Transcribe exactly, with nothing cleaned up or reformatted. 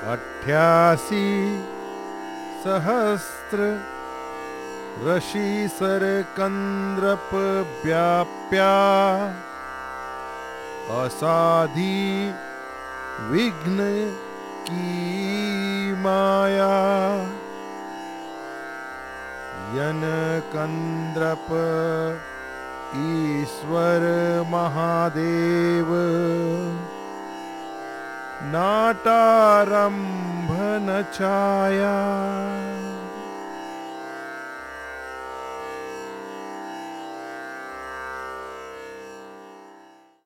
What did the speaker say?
अठ्यासी सहस्त्र ऋषिसर कंद्रप व्याप्या असाधी विघ्न की माया। यन कंद्रप ईश्वर महादेव नाटारंभ न छाया।